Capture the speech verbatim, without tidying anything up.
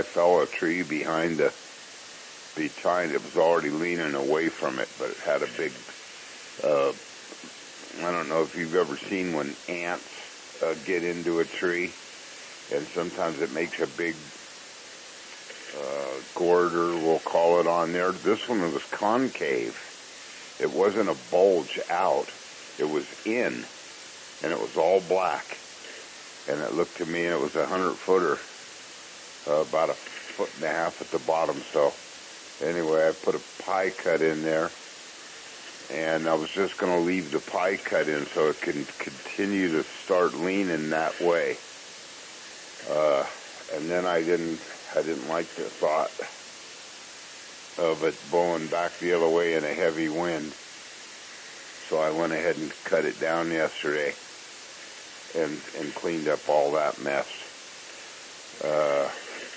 fell a tree behind the, behind, it was already leaning away from it, but it had a big, uh, I don't know if you've ever seen when ants uh, get into a tree, and sometimes it makes a big uh, gorder, we'll call it, on there. This one was concave. It wasn't a bulge out. It was in, and it was all black. And it looked to me, and it was a hundred footer, uh, about a foot and a half at the bottom. So anyway, I put a pie cut in there, and I was just going to leave the pie cut in so it can continue to start leaning that way. Uh, and then I didn't, I didn't like the thought of it blowing back the other way in a heavy wind. So I went ahead and cut it down yesterday and, and cleaned up all that mess. Uh,